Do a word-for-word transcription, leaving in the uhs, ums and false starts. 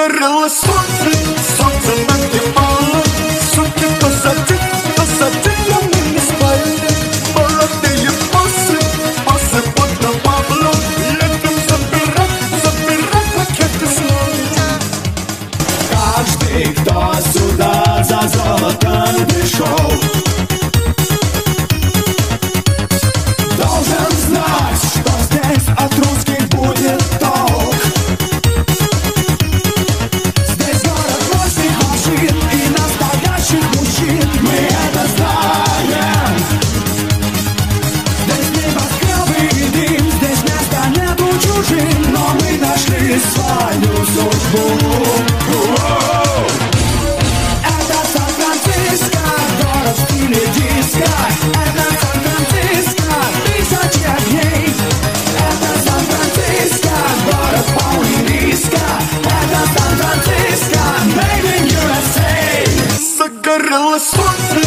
Загорело солнце, солнце нагревало, сутки позади, позади, но мы не спали. Молодые боссы, боссы под Павло, летом забирать, забирать пакеты снова. Каждый, кто сюда за золотом пришел, должен знать, что здесь от русских будет толк. Здесь город мощных машин и настоящих мужчин, мы это знаем. Здесь небоскребы и дым, здесь места нету чужим, но мы нашли свою судьбу. Это Сан-Франциско, город в стиле диско. Это Сан-Франциско, тысячи огней. Это Сан-Франциско, город полный риска. Это Сан-Франциско, made in ю эс эй. Загорело солнце,